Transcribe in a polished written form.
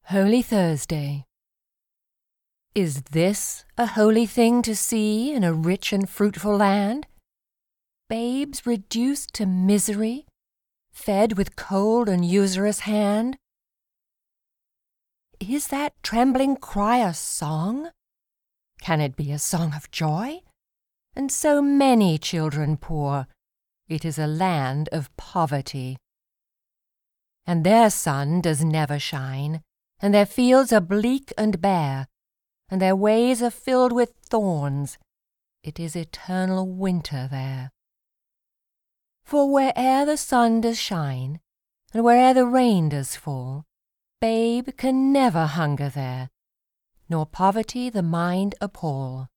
Holy Thursday. Is this a holy thing to see in a rich and fruitful land? Babes reduced to misery, fed with cold and usurious hand? Is that trembling cry a song? Can it be a song of joy? And so many children poor, it is a land of poverty. And their sun does never shine, and their fields are bleak and bare, and their ways are filled with thorns. It is eternal winter there. For where'er the sun does shine, and where'er the rain does fall, babe can never hunger there, nor poverty the mind appall.